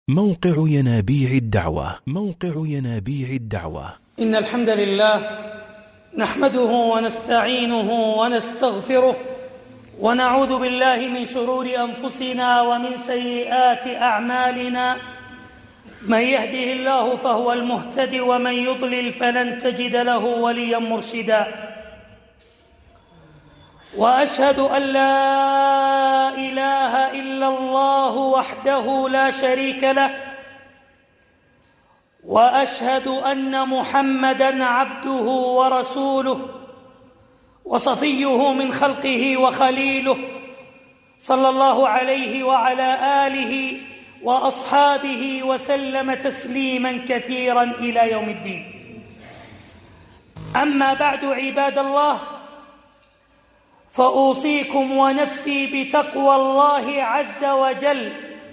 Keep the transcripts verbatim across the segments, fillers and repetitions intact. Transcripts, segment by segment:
موقع ينابيع الدعوة موقع ينابيع الدعوة إن الحمد لله نحمده ونستعينه ونستغفره ونعوذ بالله من شرور أنفسنا ومن سيئات أعمالنا. من يهده الله فهو المهتدي ومن يضلل فلن تجد له وليا مرشدا. وأشهد أن لا إله إلا الله وحده لا شريك له، وأشهد أن محمدًا عبده ورسوله وصفيه من خلقه وخليله، صلى الله عليه وعلى آله وأصحابه وسلم تسليماً كثيراً إلى يوم الدين. أما بعد عباد الله، فأوصيكم ونفسي بتقوى الله عز وجل.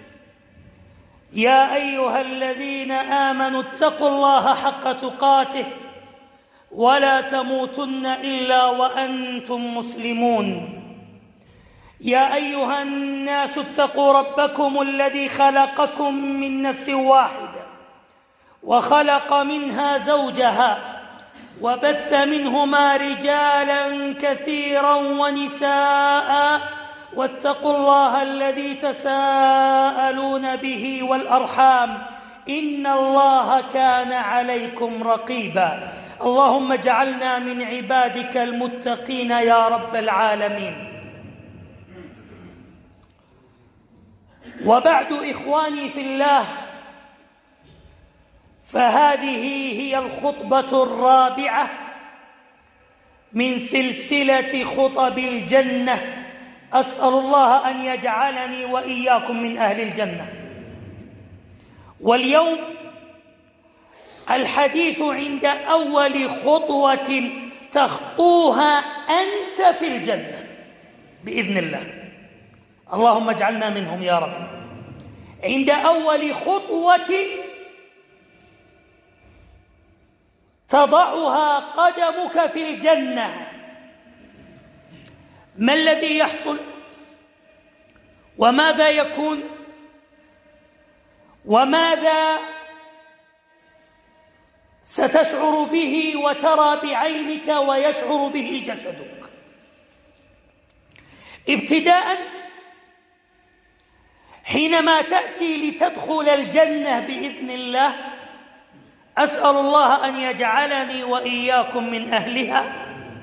يا أيها الذين آمنوا اتقوا الله حق تقاته ولا تموتن إلا وأنتم مسلمون. يا أيها الناس اتقوا ربكم الذي خلقكم من نفس واحدة وخلق منها زوجها وبث منهما رجالا كثيرا ونساء، واتقوا الله الذي تساءلون به والأرحام إن الله كان عليكم رقيبا. اللهم اجعلنا من عبادك المتقين يا رب العالمين. وبعد إخواني في الله، فهذه هي الخطبة الرابعة من سلسلة خطب الجنة. أسأل الله أن يجعلني وإياكم من أهل الجنة. واليوم الحديث عند أول خطوة تخطوها أنت في الجنة بإذن الله، اللهم اجعلنا منهم يا رب. عند أول خطوة تضعها قدمك في الجنة، ما الذي يحصل وماذا يكون وماذا ستشعر به وترى بعينك ويشعر به جسدك؟ ابتداء، حينما تأتي لتدخل الجنة بإذن الله، أسأل الله أن يجعلني وإياكم من أهلها.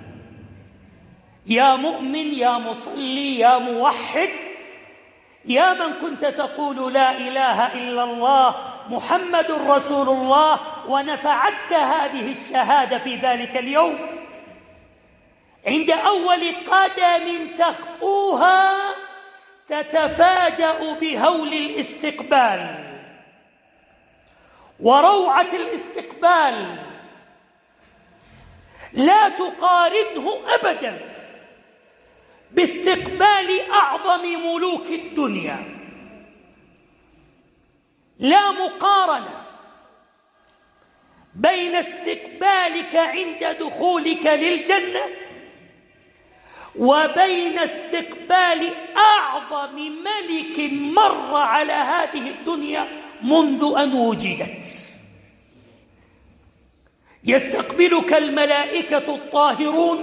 يا مؤمن، يا مصلي، يا موحد، يا من كنت تقول لا إله إلا الله محمد رسول الله ونفعتك هذه الشهادة في ذلك اليوم، عند أول قدم تخطوها تتفاجأ بهول الاستقبال وروعة الاستقبال، لا تقارنه أبداً باستقبال أعظم ملوك الدنيا، لا مقارنة بين استقبالك عند دخولك للجنة وبين استقبال أعظم ملك مر على هذه الدنيا منذ أن وجدت. يستقبلك الملائكة الطاهرون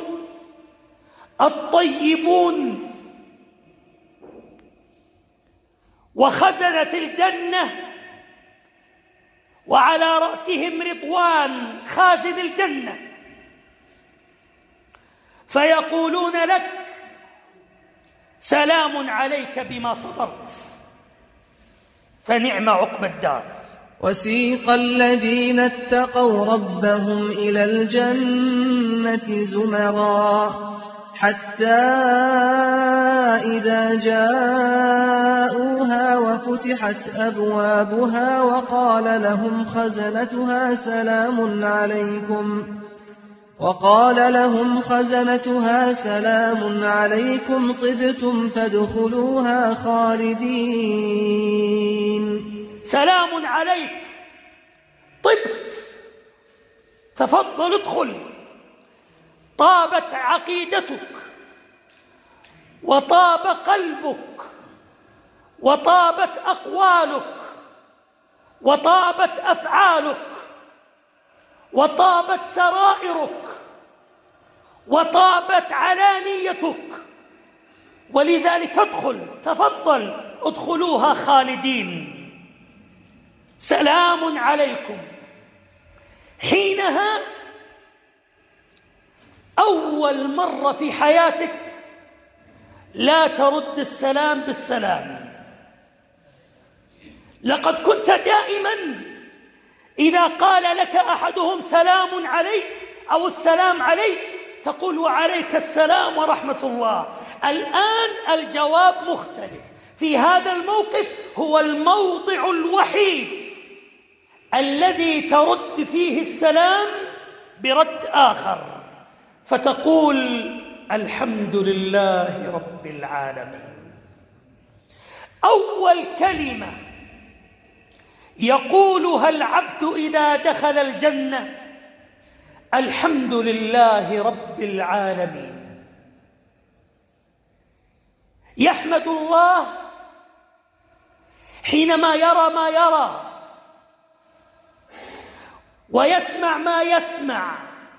الطيبون وخزنة الجنة، وعلى رأسهم رضوان خازن الجنة، فيقولون لك سلام عليك بما صبرت فنعم عقبى الدار. وسيق الذين اتقوا ربهم إلى الجنة زمرا حتى إذا جاءوها وفتحت أبوابها وقال لهم خزنتها سلام عليكم وقال لهم خزنتها سلام عليكم طبتم فادخلوها خالدين. سلام عليك، طبت، تفضل ادخل، طابت عقيدتك وطاب قلبك وطابت أقوالك وطابت أفعالك وطابت سرائرك وطابت علانيتك، ولذلك ادخل، تفضل، ادخلوها خالدين. سلام عليكم. حينها أول مرة في حياتك لا ترد السلام بالسلام. لقد كنت دائما إذا قال لك أحدهم سلام عليك أو السلام عليك تقول وعليك السلام ورحمة الله. الآن الجواب مختلف. في هذا الموقف هو الموضع الوحيد الذي ترد فيه السلام برد آخر، فتقول الحمد لله رب العالمين. أول كلمة يقولها العبد إذا دخل الجنة الحمد لله رب العالمين. يحمد الله حينما يرى ما يرى ويسمع ما يسمع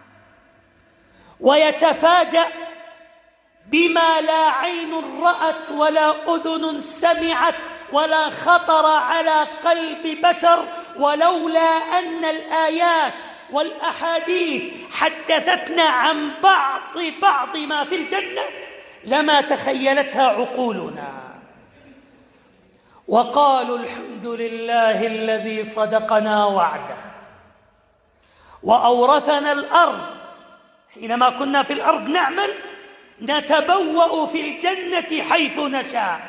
ويتفاجأ بما لا عين رأت ولا أذن سمعت ولا خطر على قلب بشر، ولولا أن الآيات والأحاديث حدثتنا عن بعض بعض ما في الجنة لما تخيلتها عقولنا. وقالوا الحمد لله الذي صدقنا وعده وأورثنا الأرض. حينما كنا في الأرض نعمل نتبوأ في الجنة حيث نشاء.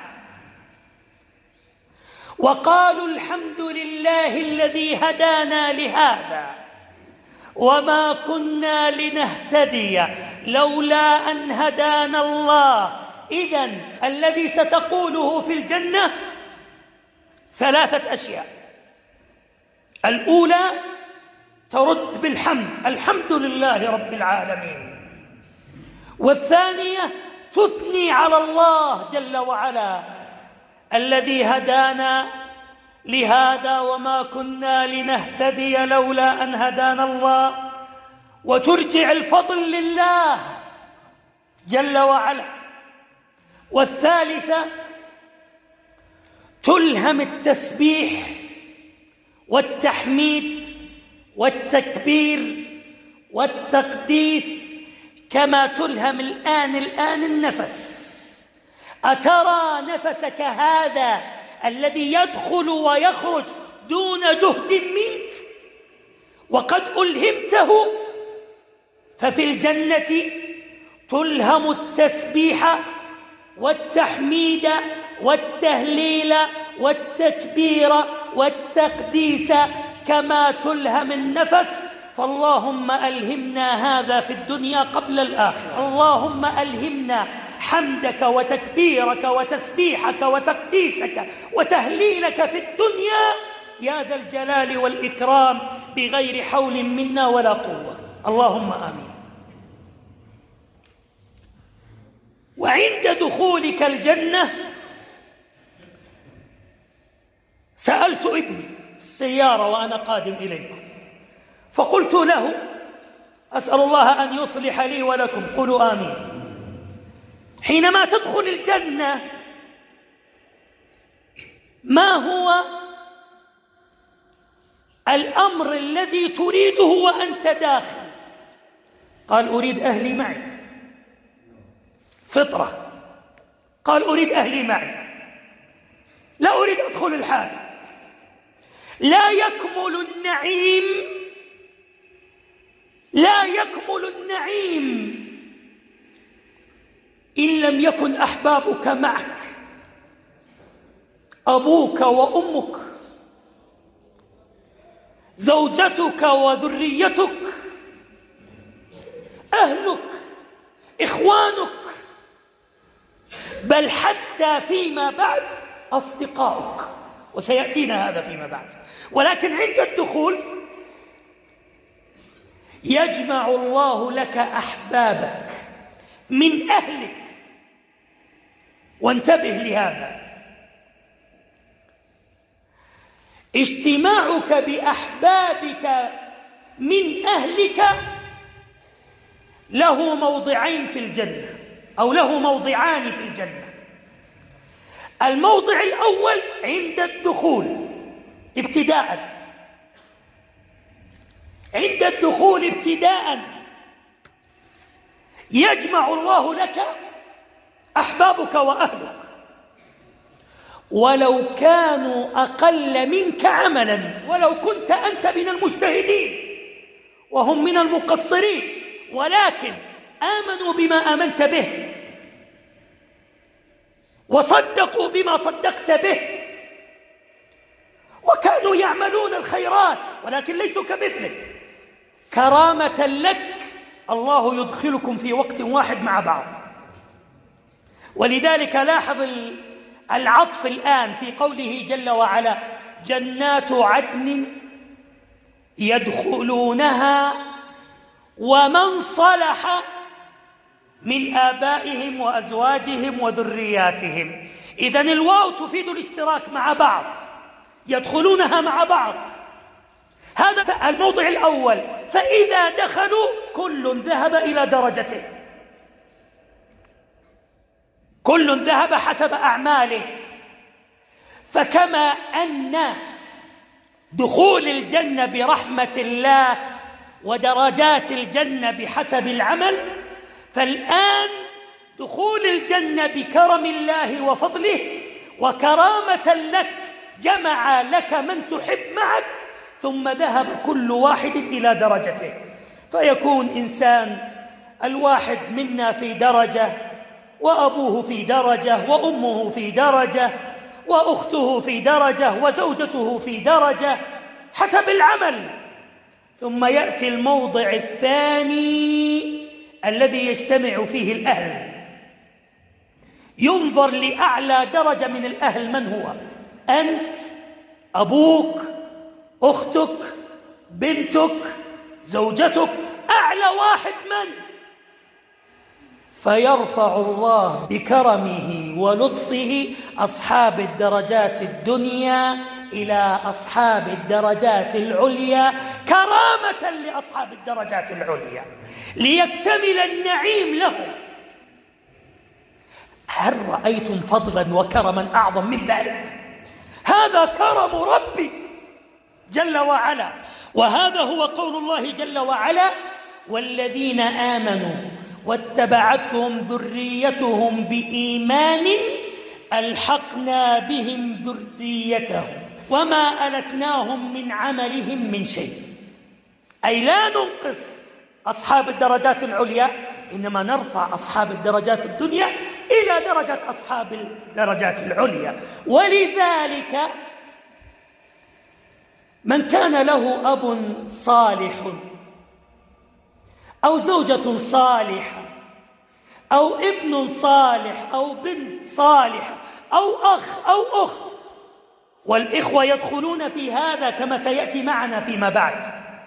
وقالوا الحمد لله الذي هدانا لهذا وما كنا لنهتدي لولا أن هدانا الله. إذن الذي ستقوله في الجنة ثلاثة أشياء. الأولى ترد بالحمد، الحمد لله رب العالمين. والثانية تثني على الله جل وعلا الذي هدانا لهذا وما كنا لنهتدي لولا أن هدانا الله، وترجع الفضل لله جل وعلا. والثالثة تلهم التسبيح والتحميد والتكبير والتقديس كما تلهم الآن الآن النفس. أترى نفسك هذا الذي يدخل ويخرج دون جهد منك وقد ألهمته؟ ففي الجنة تلهم التسبيح والتحميد والتهليل والتكبير والتقديس كما تلهم النفس. فاللهم ألهمنا هذا في الدنيا قبل الآخرة. اللهم ألهمنا حمدك وتكبيرك وتسبيحك وتقديسك وتهليلك في الدنيا يا ذا الجلال والإكرام بغير حول منا ولا قوة. اللهم آمين. وعند دخولك الجنة سألت ابني في السيارة وأنا قادم إليكم فقلت له أسأل الله أن يصلح لي ولكم، قولوا آمين. حينما تدخل الجنة ما هو الأمر الذي تريده وأنت داخل؟ قال أريد أهلي معي. فطرة. قال أريد أهلي معي، لا أريد أدخل الحال. لا يكمل النعيم لا يكمل النعيم إن لم يكن أحبابك معك، أبوك وأمك، زوجتك وذريتك، أهلك، إخوانك، بل حتى فيما بعد أصدقائك، وسيأتينا هذا فيما بعد. ولكن عند الدخول يجمع الله لك أحبابك من أهلك. وانتبه لهذا، اجتماعك بأحبابك من أهلك له موضعين في الجنة، أو له موضعان في الجنة. الموضع الأول عند الدخول ابتداء، عند الدخول ابتداء يجمع الله لك أحبابك وأهلك، ولو كانوا أقل منك عملا، ولو كنت أنت من المجتهدين وهم من المقصرين، ولكن آمنوا بما آمنت به وصدقوا بما صدقت به، وكانوا يعملون الخيرات ولكن ليسوا كمثلك، كرامة لك الله يدخلكم في وقت واحد مع بعض. ولذلك لاحظ العطف الآن في قوله جل وعلا: جنات عدن يدخلونها ومن صلح من آبائهم وأزواجهم وذرياتهم. إذن الواو تفيد الاشتراك مع بعض، يدخلونها مع بعض. هذا الموضع الأول. فإذا دخلوا كل ذهب إلى درجته، كل ذهب حسب أعماله. فكما أن دخول الجنة برحمة الله ودرجات الجنة بحسب العمل، فالآن دخول الجنة بكرم الله وفضله وكرامة لك، جمع لك من تحب معك، ثم ذهب كل واحد إلى درجته، فيكون إنسان الواحد منا في درجة، وأبوه في درجة، وأمه في درجة، وأخته في درجة، وزوجته في درجة حسب العمل. ثم يأتي الموضع الثاني الذي يجتمع فيه الأهل، ينظر لأعلى درجة من الأهل من هو؟ أنت، أبوك، أختك، بنتك، زوجتك، أعلى واحد من؟ فيرفع الله بكرمه ولطفه أصحاب الدرجات الدنيا إلى أصحاب الدرجات العليا كرامة لأصحاب الدرجات العليا ليكتمل النعيم لهم. هل رأيتم فضلا وكرما أعظم من ذلك؟ هذا كرم ربي جل وعلا. وهذا هو قول الله جل وعلا: والذين آمنوا واتبعتهم ذريتهم بإيمان ألحقنا بهم ذريتهم وما ألتناهم من عملهم من شيء. أي لا ننقص أصحاب الدرجات العليا، إنما نرفع أصحاب الدرجات الدنيا إلى درجة أصحاب الدرجات العليا. ولذلك من كان له أب صالح أو زوجة صالحة أو ابن صالح أو بنت صالحة أو أخ أو أخت، والإخوة يدخلون في هذا كما سيأتي معنا فيما بعد،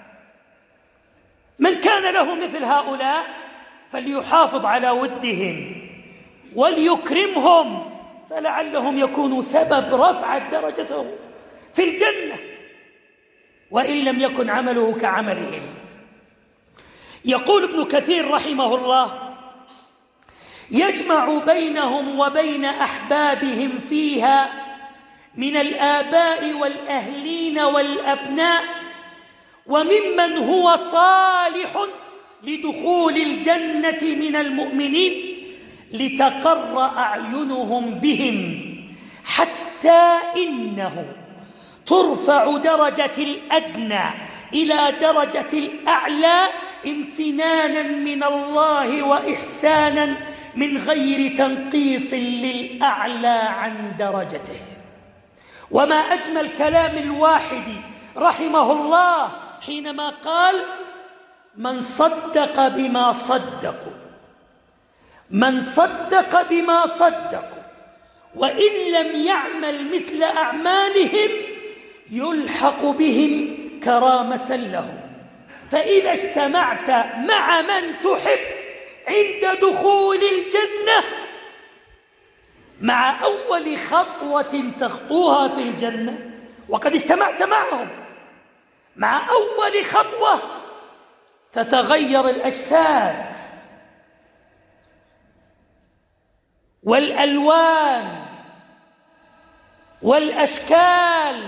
من كان له مثل هؤلاء فليحافظ على ودهم وليكرمهم، فلعلهم يكونوا سبب رفع درجتهم في الجنة وإن لم يكن عمله كعملهم. يقول ابن كثير رحمه الله: يجمع بينهم وبين أحبابهم فيها من الآباء والأهلين والأبناء وممن هو صالح لدخول الجنة من المؤمنين لتقر أعينهم بهم، حتى إنه ترفع درجة الأدنى إلى درجة الأعلى امتنانا من الله وإحسانا من غير تنقيص للأعلى عن درجته. وما أجمل كلام الواحد رحمه الله حينما قال: من صدق بما صدقوا، من صدق بما صدقوا وإن لم يعمل مثل أعمالهم يلحق بهم كرامة لهم. فإذا اجتمعت مع من تحب عند دخول الجنة، مع أول خطوة تخطوها في الجنة وقد اجتمعت معهم. مع أول خطوة تتغير الأجساد والألوان والأشكال،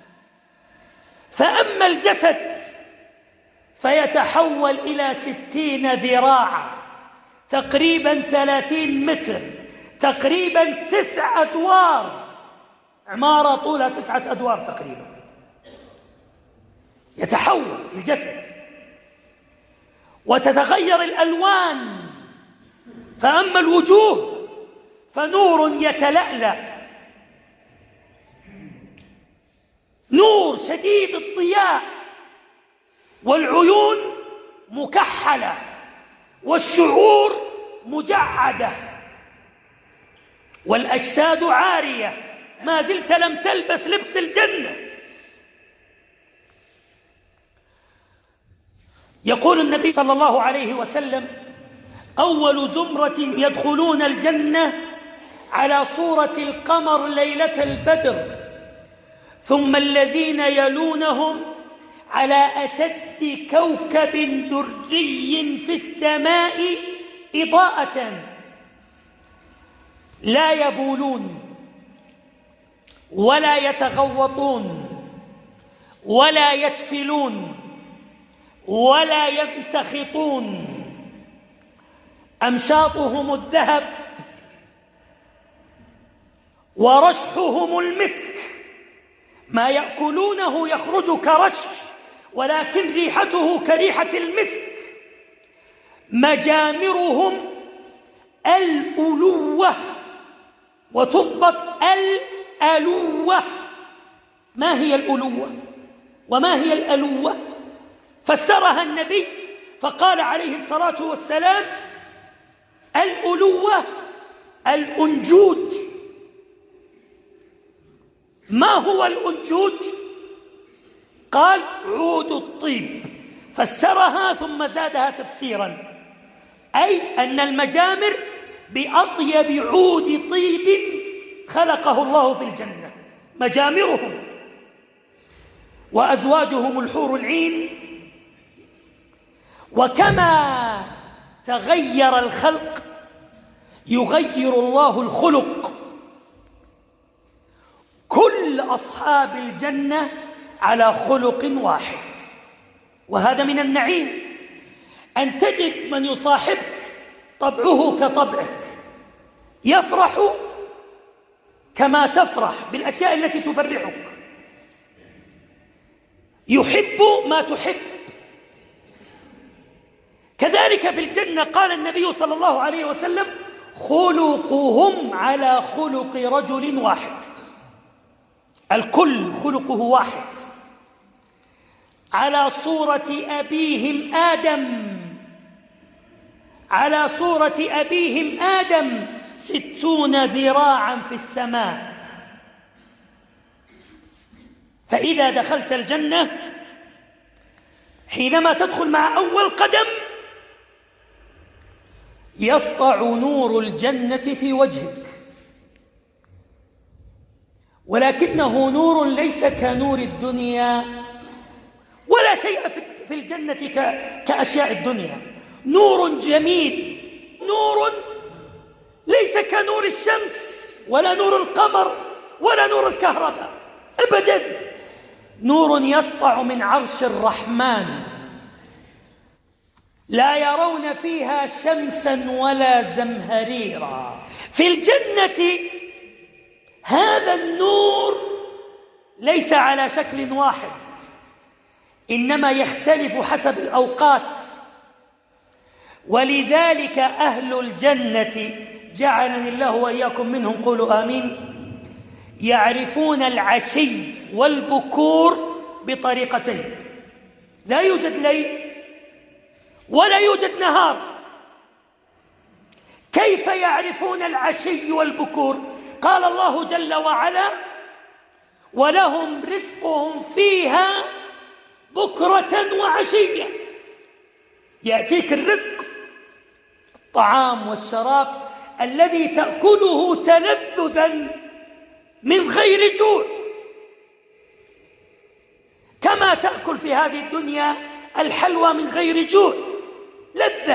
فأما الجسد فيتحول إلى ستين ذراعا، تقريبا ثلاثين متر، تقريبا تسع أدوار، عمارة طولها تسعة أدوار تقريبا. يتحول الجسد وتتغير الألوان، فأما الوجوه فنور يتلألأ، نور شديد الضياء، والعيون مكحلة، والشعور مجعدة، والأجساد عارية، ما زلت لم تلبس لبس الجنة. يقول النبي صلى الله عليه وسلم: أول زمرة يدخلون الجنة على صورة القمر ليلة البدر، ثم الذين يلونهم على أشد كوكب دري في السماء إضاءة، لا يبولون ولا يتغوطون ولا يتفلون ولا يمتخطون، أمشاطهم الذهب ورشحهم المسك، ما يأكلونه يخرج كرشح ولكن ريحته كريحة المسك. مجامرهم الألوة، وتضبط الألوة. ما هي الألوة وما هي الألوة؟ فسرها النبي فقال عليه الصلاة والسلام: الألوة الأنجوج. ما هو الأنجوج؟ قال: عود الطيب. فسرها ثم زادها تفسيرا، أي أن المجامر بأطيب عود طيب خلقه الله في الجنة، مجامرهم. وأزواجهم الحور العين. وكما تغير الخلق يغير الله الخلق. كل أصحاب الجنة على خلق واحد، وهذا من النعيم، أن تجد من يصاحبك طبعه كطبعك، يفرح كما تفرح بالأشياء التي تفرحك، يحب ما تحب. كذلك في الجنة قال النبي صلى الله عليه وسلم: خلقهم على خلق رجل واحد، الكل خلقه واحد، على صورة أبيهم آدم، على صورة أبيهم آدم ستون ذراعا في السماء. فإذا دخلت الجنة، حينما تدخل مع أول قدم يسطع نور الجنة في وجهك، ولكنه نور ليس كنور الدنيا، ولا شيء في الجنة كأشياء الدنيا. نور جميل، نور ليس كنور الشمس ولا نور القمر ولا نور الكهرباء أبدا، نور يسطع من عرش الرحمن، لا يرون فيها شمسا ولا زمهريرا. في الجنة هذا النور ليس على شكل واحد، إنما يختلف حسب الأوقات. ولذلك أهل الجنة جعلني الله وإياكم منهم، قولوا آمين، يعرفون العشي والبكور بطريقتين: لا يوجد ليل ولا يوجد نهار. كيف يعرفون العشي والبكور؟ قال الله جل وعلا: ولهم رزقهم فيها بكرة وعشية. يأتيك الرزق، الطعام والشراب الذي تأكله تلذذا من غير جوع، كما تأكل في هذه الدنيا الحلوى من غير جوع، لذة.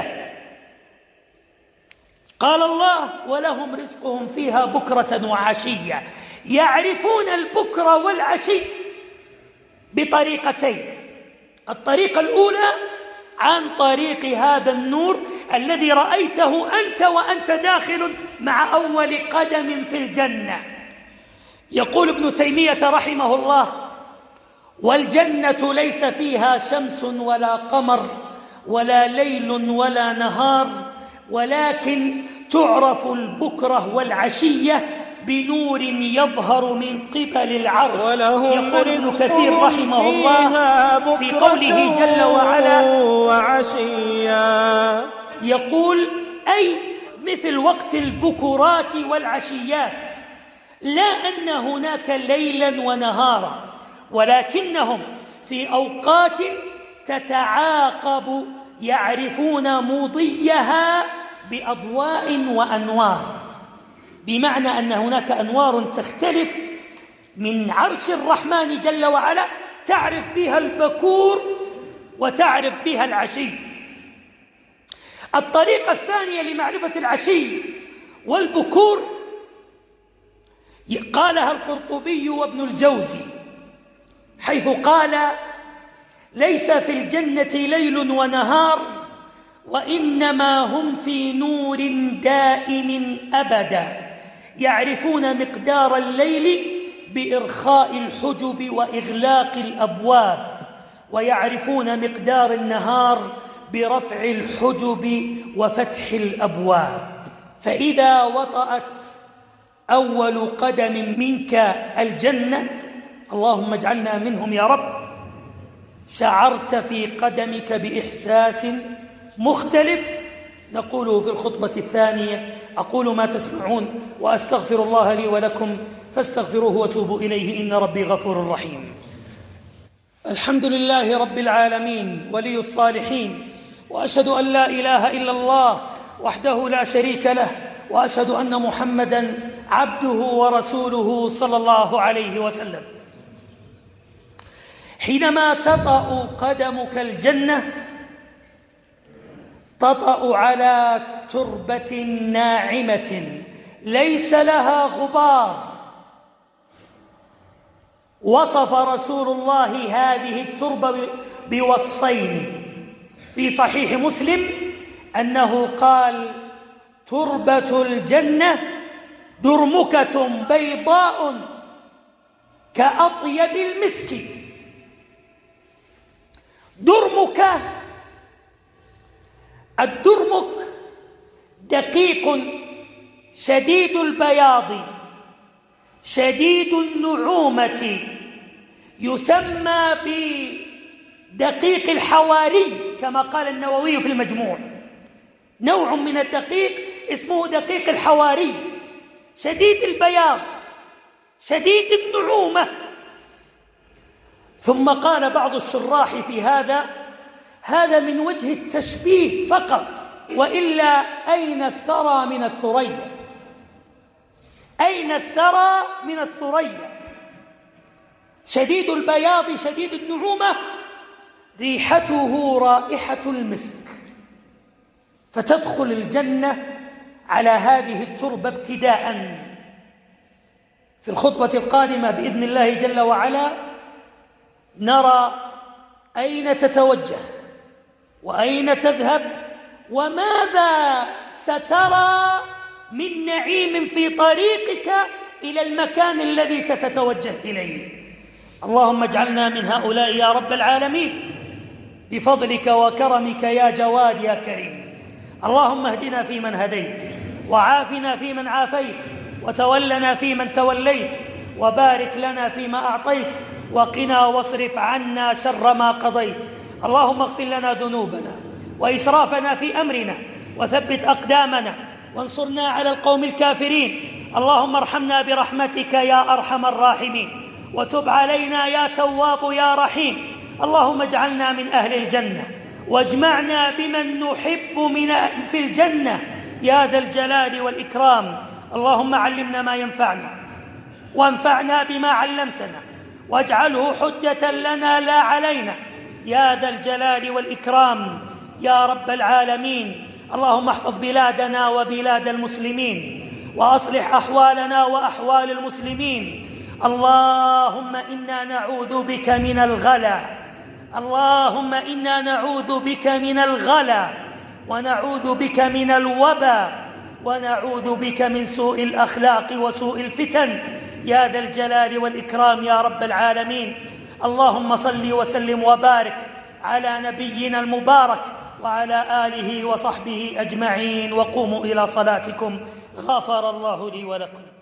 قال الله: ولهم رزقهم فيها بكرة وعشية. يعرفون البكرة والعشي بطريقتين: الطريقة الأولى عن طريق هذا النور الذي رأيته أنت وأنت داخل مع أول قدم في الجنة. يقول ابن تيمية رحمه الله: والجنة ليس فيها شمس ولا قمر ولا ليل ولا نهار، ولكن تعرف البكرة والعشية بنور يظهر من قبل العرش. يقول ابن كثير رحمه الله في قوله جل وعلا وعشيا، يقول: أي مثل وقت البكرات والعشيات، لا أن هناك ليلا ونهارا، ولكنهم في أوقات تتعاقب يعرفون مضيها بأضواء وأنوار، بمعنى أن هناك أنوار تختلف من عرش الرحمن جل وعلا، تعرف بها البكور وتعرف بها العشي. الطريقة الثانية لمعرفة العشي والبكور قالها القرطبي وابن الجوزي، حيث قال: ليس في الجنة ليل ونهار، وإنما هم في نور دائم أبدا، يعرفون مقدار الليل بإرخاء الحجب وإغلاق الأبواب، ويعرفون مقدار النهار برفع الحجب وفتح الأبواب. فإذا وطأت أول قدم منك الجنة، اللهم اجعلنا منهم يا رب، شعرت في قدمك بإحساس مختلف نقوله في الخطبة الثانية. أقول ما تسمعون وأستغفر الله لي ولكم فاستغفروه وتوبوا إليه، إن ربي غفور رحيم. الحمد لله رب العالمين ولي الصالحين، وأشهد أن لا إله إلا الله وحده لا شريك له، وأشهد أن محمدًا عبده ورسوله صلى الله عليه وسلم. حينما تطأ قدمك الجنة تطأ على تربة ناعمة ليس لها غبار. وصف رسول الله هذه التربة بوصفين في صحيح مسلم، أنه قال: تربة الجنة درمكة بيضاء كأطيب المسك. درمكة، الدرمك دقيق شديد البياض شديد النعومة، يسمى بدقيق الحواري كما قال النووي في المجموع. نوع من الدقيق اسمه دقيق الحواري، شديد البياض شديد النعومة. ثم قال بعض الشراح في هذا: هذا من وجه التشبيه فقط، وإلا أين الثرى من الثريا؟ أين الثرى من الثريا؟ شديد البياض شديد النعومة، ريحته رائحة المسك. فتدخل الجنة على هذه التربة ابتداءً. في الخطبة القادمة بإذن الله جل وعلا نرى أين تتوجه وأين تذهب وماذا سترى من نعيم في طريقك إلى المكان الذي ستتوجه إليه. اللهم اجعلنا من هؤلاء يا رب العالمين بفضلك وكرمك يا جواد يا كريم. اللهم اهدنا فيمن هديت، وعافنا فيمن عافيت، وتولنا فيمن توليت، وبارك لنا فيما أعطيت، وقنا واصرف عنا شر ما قضيت. اللهم اغفر لنا ذنوبنا وإسرافنا في أمرنا، وثبت أقدامنا، وانصرنا على القوم الكافرين. اللهم ارحمنا برحمتك يا أرحم الراحمين، وتب علينا يا تواب يا رحيم. اللهم اجعلنا من أهل الجنة، واجمعنا بمن نحب من في الجنة يا ذا الجلال والإكرام. اللهم علمنا ما ينفعنا، وانفعنا بما علمتنا، واجعله حجة لنا لا علينا يا ذا الجلال والإكرام يا رب العالمين. اللهم احفظ بلادنا وبلاد المسلمين، وأصلح أحوالنا وأحوال المسلمين. اللهم إنا نعوذ بك من الغلا، اللهم إنا نعوذ بك من الغلا، ونعوذ بك من الوبا، ونعوذ بك من سوء الأخلاق وسوء الفتن يا ذا الجلال والإكرام يا رب العالمين. اللهم صل وسلم وبارك على نبينا المبارك وعلى آله وصحبه أجمعين، وقوموا إلى صلاتكم غفر الله لي ولكم.